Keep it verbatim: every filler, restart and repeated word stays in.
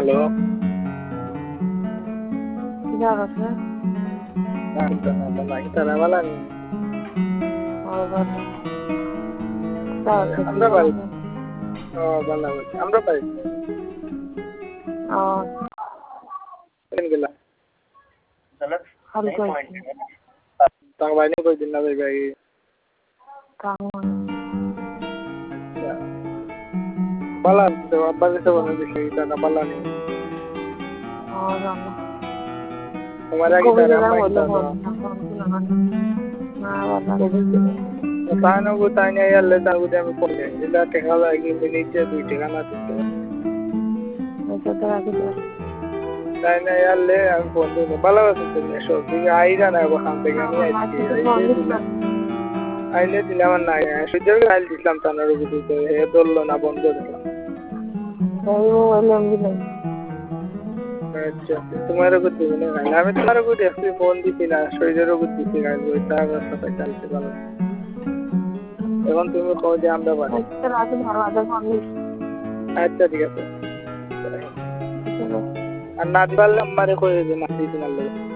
Hello কি খবর আছে? তারা ভালো নেই আমরা পারি ও ভালো আমরা পারি গেলা তার বাইরে কই দিন না ভাই পালা তো আব্বা দেশে বনে দিছে টাকা পালা নেই তোমার আগে তারা তানো গো তাইনে আইলে তাগো আমি পড়ে দিলা টাকা লাগি মিনিটে দুই টাকা না দিতে তাইনে আইলে আমি বন্ধু ভালো আছে তুমি সব দিকে আইরা না ওখান থেকে আমি আইছি আইলে দিলাম না সুযোগ আইল দিলাম তানোর বুঝতে হে বললো না বন্ধ দিলাম আচ্ছা তোমার উপর দিবে না আমি তোমার উপর দেখছি ফোন দিছি না শরীরের উপর দিছি না ওই টাকা সাথে চালতে ভালো এখন তুমি কও যে আমরা পারি আচ্ছা ঠিক আছে আর না দিলে আমারে কই দিন না দিন